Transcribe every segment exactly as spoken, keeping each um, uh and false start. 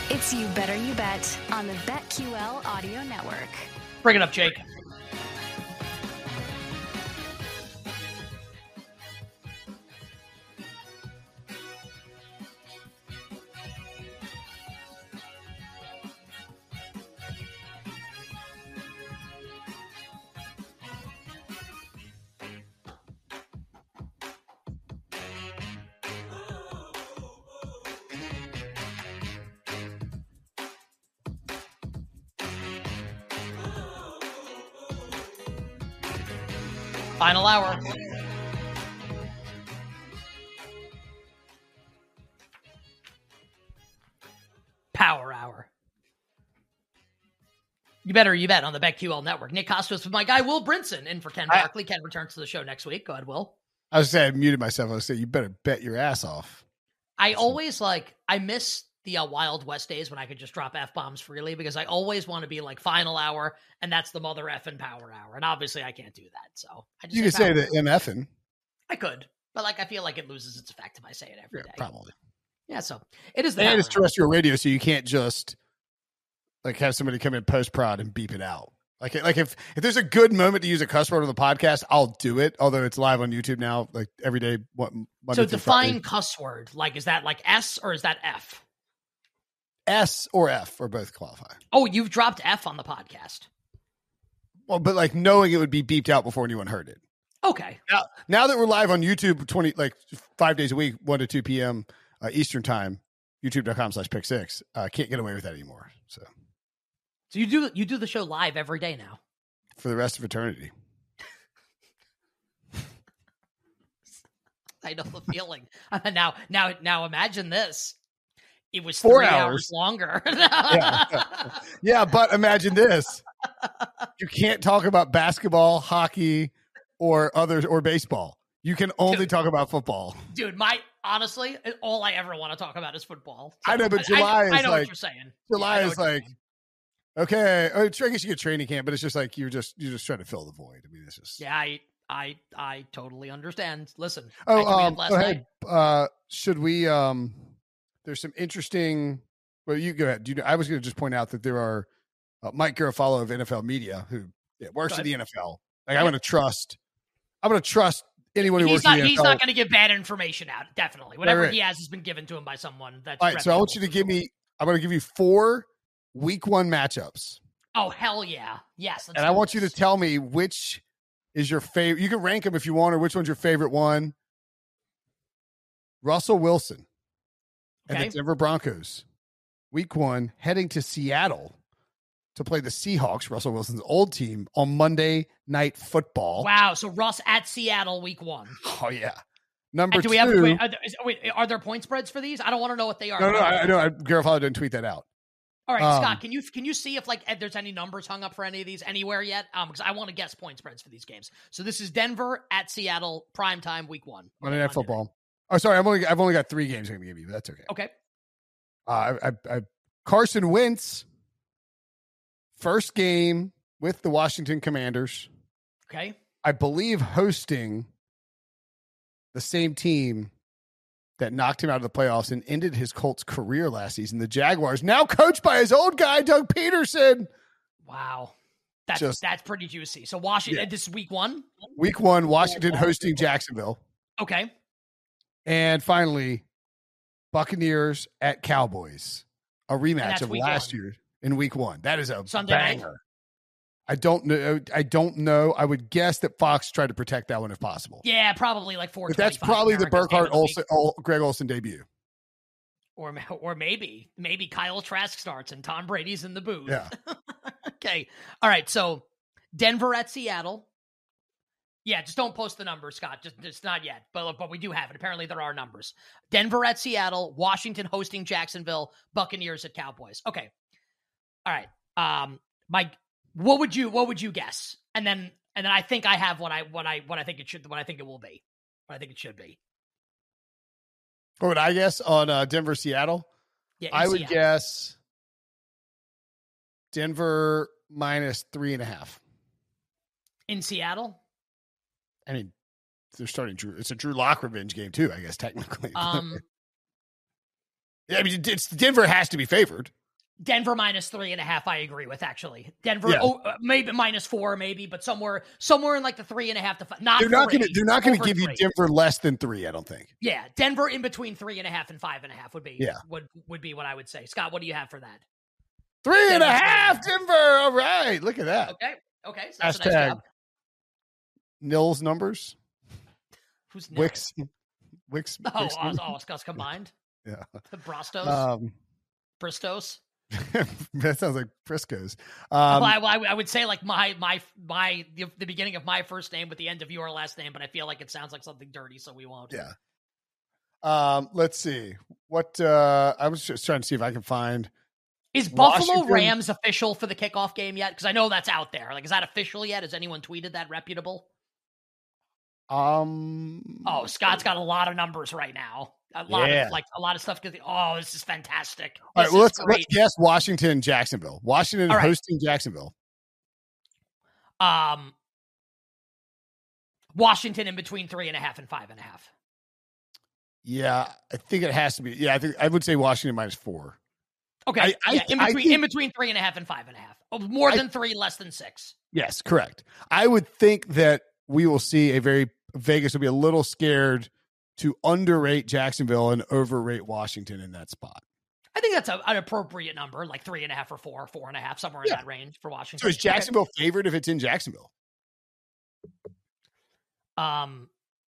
It's You Better You Bet on the BetQL Audio Network. Bring it up, Jake. Final hour. Power hour. You better, you bet on the BetQL Network. Nick Kostos with my guy, Will Brinson, in for Ken Barkley. I, Ken returns to the show next week. Go ahead, Will. I was saying, I muted myself. I was saying, you better bet your ass off. I always like, I miss the uh, Wild West days when I could just drop F-bombs freely because I always want to be like final hour, and that's the mother effing power hour. And obviously I can't do that. So I just you can say the M F-ing. I could, but like I feel like it loses its effect if I say it every yeah, day. Probably. Yeah, so it is the And it's terrestrial radio, so you can't just like have somebody come in post-prod and beep it out. Like, like if, if there's a good moment to use a cuss word on the podcast, I'll do it. Although it's live on YouTube now, like every day. What, so define cuss word. Like, is that like S or is that F? S or F or both qualify. Oh, you've dropped F on the podcast. Well, but like knowing it would be beeped out before anyone heard it. Okay. Now, now that we're live on YouTube, twenty like five days a week, one to two p.m. Uh, Eastern time, YouTube dot com slash pick six. I uh, can't get away with that anymore. So, so you do you do the show live every day now for the rest of eternity. I know the feeling. now, now, now, imagine this. It was Four three hours, hours longer. yeah. yeah, but imagine this. You can't talk about basketball, hockey, or others, or baseball. You can only dude, talk about football. Dude, my honestly, all I ever want to talk about is football. So, I know, but July I, is I know like, what you're saying. July yeah, is like, okay, I guess you get training camp, but it's just like, you're just, you're just trying to fill the void. I mean, it's just. Yeah, I, I, I totally understand. Listen. Oh, um, last night. Uh, should we, um, there's some interesting. Well, you go ahead. Do you know, I was going to just point out that there are uh, Mike Garafolo of N F L Media who yeah, works in the N F L. Like yeah. I'm going to trust. I'm going to trust anyone who he's works not, in the he's N F L. He's not going to give bad information out. Definitely, whatever right, right. he has has been given to him by someone. That's all right. So I want you to give me. I'm going to give you four week one matchups. Oh hell yeah! Yes, and I want this. you to tell me which is your favorite. You can rank them if you want, or which one's your favorite one. Russell Wilson. Okay. And the Denver Broncos, week one, heading to Seattle to play the Seahawks, Russell Wilson's old team, on Monday Night Football. Wow. So Russ at Seattle week one. Oh, yeah. Number and do two. We have, wait, are there, is, wait, are there point spreads for these? I don't want to know what they are. No, no, I know. Garofalo didn't tweet that out. All right, um, Scott, can you can you see if like if there's any numbers hung up for any of these anywhere yet? Um, because I want to guess point spreads for these games. So this is Denver at Seattle, primetime week one. Monday Night Football. Oh, sorry, I've only I've only got three games I'm going to give you, but that's okay. Okay. Uh, I, I, I, Carson Wentz, first game with the Washington Commanders. Okay. I believe hosting the same team that knocked him out of the playoffs and ended his Colts career last season, the Jaguars, now coached by his old guy, Doug Peterson. Wow. That's, Just, that's pretty juicy. So Washington, yeah. This is week one? Week one, Washington hosting Jacksonville. Okay. And finally, Buccaneers at Cowboys, a rematch of last one. year in week one. That is a Sunday banger. Night? I don't know. I don't know. I would guess that Fox tried to protect that one if possible. Yeah, probably like four. That's probably the Burkhardt Olsen, oh, Greg Olsen debut. Or, or maybe, maybe Kyle Trask starts and Tom Brady's in the booth. Yeah. Okay. All right. So Denver at Seattle. Yeah, just don't post the numbers, Scott. Just, just not yet. But but we do have it. Apparently there are numbers. Denver at Seattle, Washington hosting Jacksonville, Buccaneers at Cowboys. Okay. All right. Um, Mike, what would you what would you guess? And then and then I think I have what I what I what I think it should what I think it will be. What I think it should be. What would I guess on uh, Denver Seattle? Yeah, I would Seattle. guess Denver minus three and a half. In Seattle? I mean, they're starting Drew. It's a Drew Lock revenge game too, I guess technically. Um, yeah, I mean, it's Denver has to be favored. Denver minus three and a half. I agree with actually. Denver, Yeah. oh, uh, maybe minus four, maybe, but somewhere, somewhere in like the three and a half to five. Not They're not three, going to. They're not going to over give you three. Denver less than three. I don't think. Yeah, Denver in between three and a half and five and a half would be. Yeah. would would be what I would say. Scott, what do you have for that? Three and a Denver. half, Denver. All right, look at that. Okay, okay. So that's a Hashtag nice job. Nils numbers. Who's Nils? Wix. Wix. Oh, Wix oh, numbers. oh, Scott's combined. Yeah. The Brastos, Um, Bristos. that sounds like Frisco's. well, Um, I, I, I would say like my my my the, the beginning of my first name with the end of your last name, but I feel like it sounds like something dirty, so we won't. yeah. Um, let's see what uh, I was just trying to see if I can find. Is Buffalo Washington- Rams official for the kickoff game yet? Because I know that's out there. Like, is that official yet? Has anyone tweeted that reputable? Um. Oh, Scott's got a lot of numbers right now. A lot Yeah. of like a lot of stuff. Oh, this is fantastic. This All right. Well, is let's great. let's guess Washington, Jacksonville. Washington All right. hosting Jacksonville. Um, Washington in between three and a half and five and a half. Yeah, I think it has to be. Yeah, I think I would say Washington minus four. Okay, I- I- yeah, in I between think- in between three and a half and five and a half. Oh, more I- than three, less than six. Yes, correct. I would think that we will see a very Vegas will be a little scared to underrate Jacksonville and overrate Washington in that spot. I think that's a, an appropriate number, like three and a half or four, four and a half, somewhere in Yeah. that range for Washington. So is Okay. Jacksonville favored if it's in Jacksonville? Um,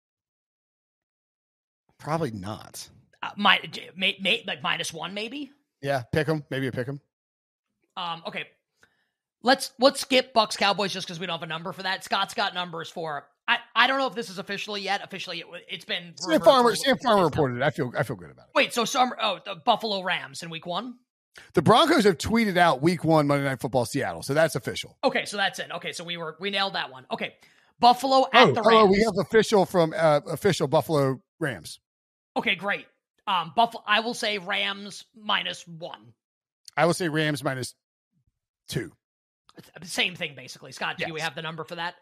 Probably not. uh, my, may, may, like minus one, maybe. Yeah, pick them. Maybe a pick them. Um, okay, let's let's skip Bucks Cowboys just because we don't have a number for that. Scott's got numbers for. I, I don't know if this is officially yet. Officially, it, it's been. Sam rumored Farmer. for- Sam Farmer reported it. I feel. I feel good about it. Wait, so summer? Oh, the Buffalo Rams in week one. The Broncos have tweeted out Week One Monday Night Football Seattle, so that's official. Okay, so that's it. Okay, so we were we nailed that one. Okay, Buffalo at Oh, the oh, Rams. we have official from uh, official Buffalo Rams. Okay, great. Um, Buffalo. I will say Rams minus one. I will say Rams minus two. It's same thing basically. Scott, do Yes. we have the number for that?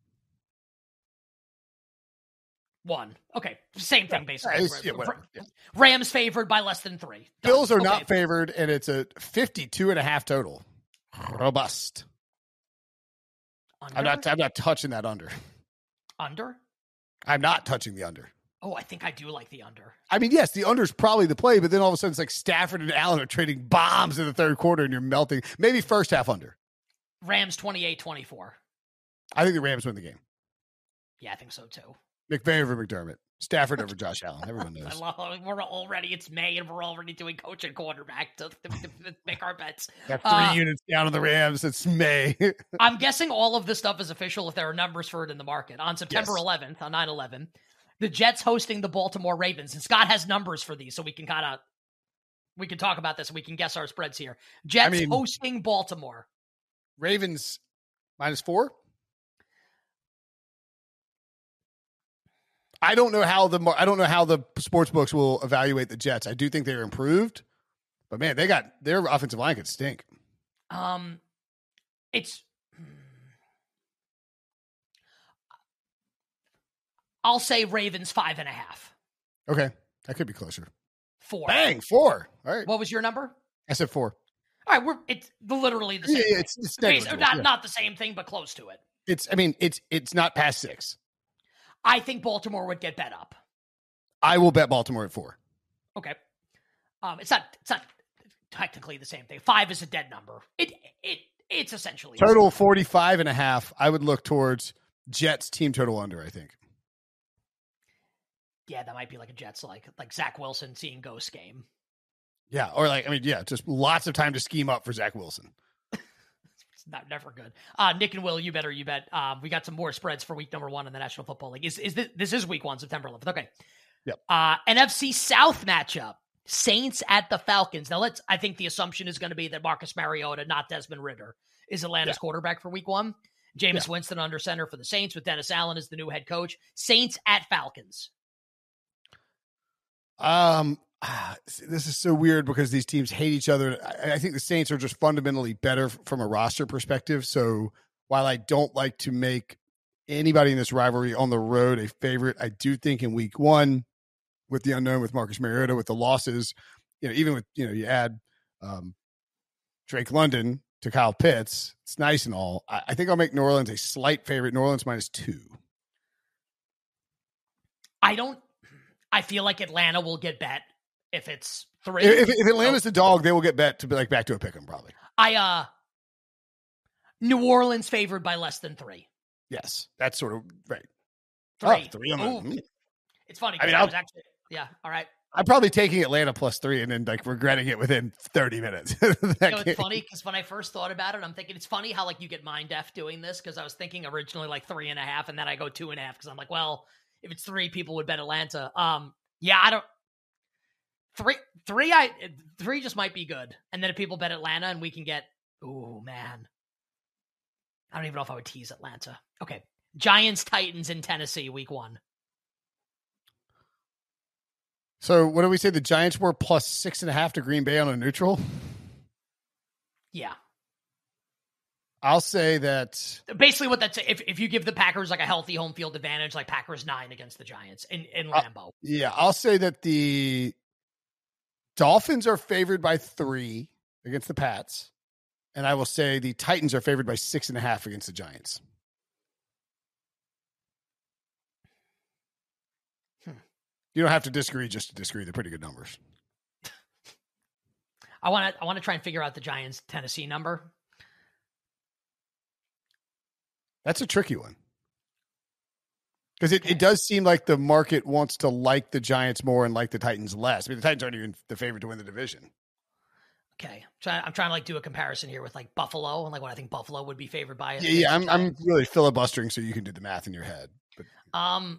One. Okay, same thing basically. Yeah, it's- yeah, whatever. Yeah. Rams favored by less than three. Done. Bills are Okay. not favored, and it's a fifty-two and a half total. Robust. Under? I'm not. I'm not touching that under. Under? I'm not touching the under. Oh, I think I do like the under. I mean, yes, the under is probably the play, but then all of a sudden it's like Stafford and Allen are trading bombs in the third quarter, and you're melting. Maybe first half under. Rams twenty-eight twenty-four. I think the Rams win the game. Yeah, I think so too. McVay over McDermott. Stafford over Josh Allen. Everyone I knows. love, we're already, it's May, and we're already doing coach and quarterback to, to, to make our bets. Got three Uh, units down on the Rams. It's May. I'm guessing all of this stuff is official if there are numbers for it in the market. On September Yes. eleventh, on nine eleven, the Jets hosting the Baltimore Ravens. And Scott has numbers for these, so we can kind of, we can talk about this. We can guess our spreads here. Jets mean- hosting Baltimore. Ravens minus four. I don't know how the mar- I don't know how the sports books will evaluate the Jets. I do think they're improved, but man, they got their offensive line could stink. Um, it's, I'll say Ravens five and a half. Okay, that could be closer. Four. Bang, four. All right, What was your number? I said four. All right, we're it's literally the Yeah, same. yeah, thing. it's, it's Okay, so negligible, not yeah. not the same thing, but close to it. It's. I mean, it's it's not past six. I think Baltimore would get bet up. I will bet Baltimore at four. Okay, um, it's not it's not technically the same thing. Five is a dead number. It it it's essentially the Total same. forty-five and a half. I would look towards Jets team total under, I think. Yeah, that might be like a Jets like like Zach Wilson seeing ghost game. Yeah, or like I mean, yeah, just lots of time to scheme up for Zach Wilson. It's not never good. Uh, Nick and Will, you better you bet. Um, we got some more spreads for week number one in the National Football League. Is is this, this is week one, September eleventh? Okay. Yep. Uh, N F C South matchup: Saints at the Falcons. Now let's. I think the assumption is going to be that Marcus Mariota, not Desmond Ridder, is Atlanta's Yeah. quarterback for week one. Jameis Yeah. Winston under center for the Saints with Dennis Allen as the new head coach. Saints at Falcons. Um, ah, this is so weird because these teams hate each other. I, I think the Saints are just fundamentally better f- from a roster perspective. So while I don't like to make anybody in this rivalry on the road a favorite, I do think in week one, with the unknown, with Marcus Mariota, with the losses, you know, even with, you know, you add um, Drake London to Kyle Pitts. It's nice and all. I, I think I'll make New Orleans a slight favorite. New Orleans minus two. I don't. I feel like Atlanta will get bet if it's three. If, if Atlanta's the dog, they will get bet to be like back to a pick 'em probably. I uh, New Orleans favored by less than three. Yes, that's sort of right. Three. Oh, three on the, mm. It's funny. I mean, I I was actually yeah. All right. I'm probably taking Atlanta plus three and then like regretting it within thirty minutes. You know, it's funny because when I first thought about it, I'm thinking it's funny how like you get mind deaf doing this because I was thinking originally like three and a half and then I go two and a half because I'm like, well, if it's three, people would bet Atlanta. Um, yeah, I don't. Three, three, I three just might be good, and then if people bet Atlanta and we can get, oh man, I don't even know if I would tease Atlanta. Okay, Giants Titans in Tennessee, week one. So what do we say? The Giants were plus six and a half to Green Bay on a neutral. Yeah, I'll say that basically what that's if if you give the Packers like a healthy home field advantage, like Packers nine against the Giants in in Lambeau. Uh, yeah, I'll say that the Dolphins are favored by three against the Pats, and I will say the Titans are favored by six and a half against the Giants. Hmm. You don't have to disagree just to disagree. They're pretty good numbers. I want to I want to try and figure out the Giants Tennessee number. That's a tricky one. Because it, it does seem like the market wants to like the Giants more and like the Titans less. I mean, the Titans aren't even the favorite to win the division. Okay. So I'm trying to like do a comparison here with like Buffalo and like what I think Buffalo would be favored by. Yeah, yeah I'm, I'm really filibustering so you can do the math in your head. But um,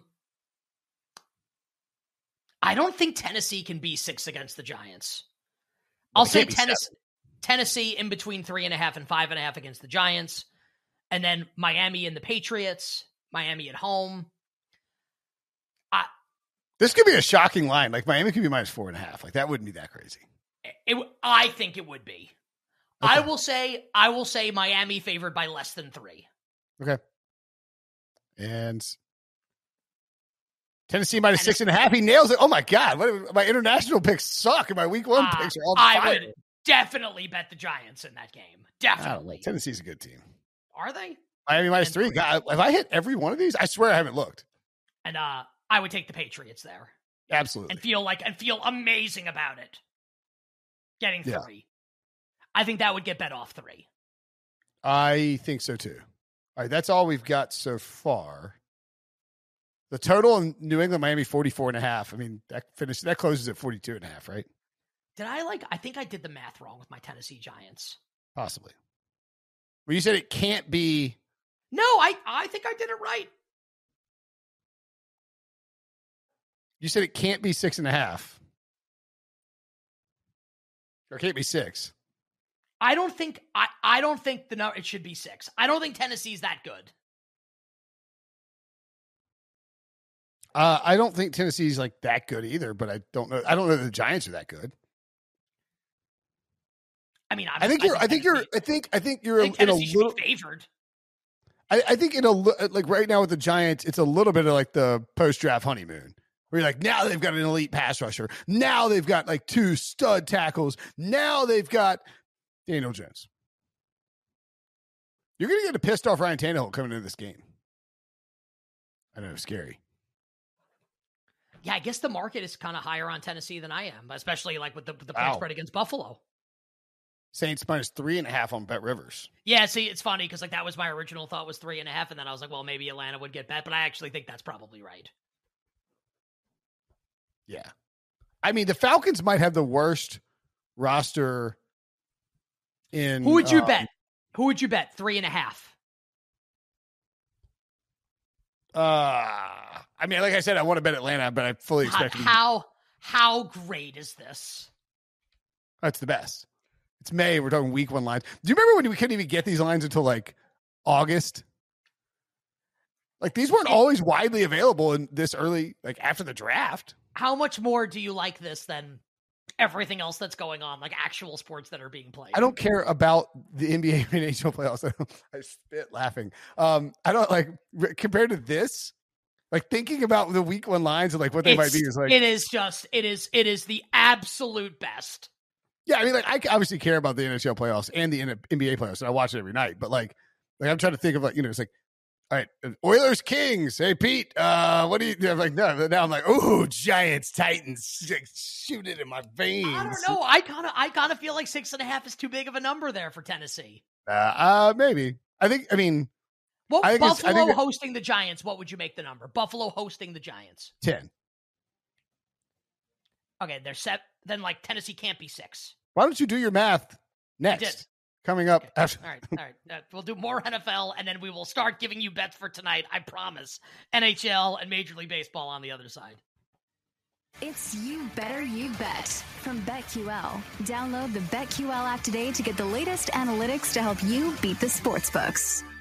I don't think Tennessee can be six against the Giants. Well, I'll say Tennessee, Tennessee in between three and a half and five and a half against the Giants. And then Miami and the Patriots, Miami at home. I, this could be a shocking line. Like Miami could be minus four and a half. Like that wouldn't be that crazy. It, I think it would be. Okay. I will say, I will say Miami favored by less than three. Okay. And Tennessee minus Tennessee. six and a half. He nails it. Oh my God. What, my international picks suck. And my week one uh, picks are all I fire. would definitely bet the Giants in that game. Definitely. Tennessee's a good team. Are they? Miami minus three. God, if I hit every one of these, I swear I haven't looked. And uh, I would take the Patriots there. Absolutely. And feel like and feel amazing about it. Getting three. Yeah. I think that would get bet off three. I think so too. All right, that's all we've got so far. The total in New England, Miami, forty-four and a half. I mean, that finished that closes at forty-two and a half, right? Did I like I think I did the math wrong with my Tennessee Giants. Possibly. Well, you said it can't be. No, I, I think I did it right. You said it can't be six and a half. Or it can't be six. I don't think I, I don't think the no, it should be six. I don't think Tennessee's that good. Uh, I don't think Tennessee's like that good either, but I don't know. I don't know that the Giants are that good. I mean, I think you're. I think you're. I think. I think you're I think in a little favored. I, I think in a like right now with the Giants, it's a little bit of like the post draft honeymoon, where you're like, now they've got an elite pass rusher. Now they've got like two stud tackles. Now they've got Daniel Jones. You're gonna get a pissed off Ryan Tannehill coming into this game. I know, scary. Yeah, I guess the market is kind of higher on Tennessee than I am, especially like with the, with the point wow. spread against Buffalo. Saints minus three and a half on Bet Rivers. Yeah, see, it's funny because like that was my original thought was three and a half, and then I was like, well, maybe Atlanta would get bet, but I actually think that's probably right. Yeah, I mean the Falcons might have the worst roster in. Who would you um, bet? Who would you bet? Three and a half. Uh, I mean, like I said, I want to bet Atlanta, but I fully expect how to how great is this? That's the best. It's May. We're talking week one lines. Do you remember when we couldn't even get these lines until like August? Like these weren't always widely available in this early, like after the draft. How much more do you like this than everything else that's going on, like actual sports that are being played? I don't care about the N B A and N H L playoffs. I spit laughing. Um, I don't like compared to this. Like thinking about the week one lines and like what they it's, might be is like it is just it is it is the absolute best. Yeah, I mean, like I obviously care about the N H L playoffs and the N B A playoffs, and I watch it every night. But like, like I'm trying to think of like, you know, it's like, all right, Oilers, Kings. Hey, Pete, uh, what do you? I'm like, no. Now I'm like, oh, Giants, Titans, shoot it in my veins. I don't know. I kind of, I kind of feel like six and a half is too big of a number there for Tennessee. Uh, uh maybe. I think. I mean, what I think Buffalo I think it, hosting the Giants? What would you make the number? Buffalo hosting the Giants. ten. Okay, they're set. Then like Tennessee can't be six. Why don't you do your math next? Coming up. Okay. After- all right, all right. Uh, we'll do more N F L, and then we will start giving you bets for tonight. I promise. N H L and Major League Baseball on the other side. It's You Better You Bet from BetQL. Download the BetQL app today to get the latest analytics to help you beat the sportsbooks.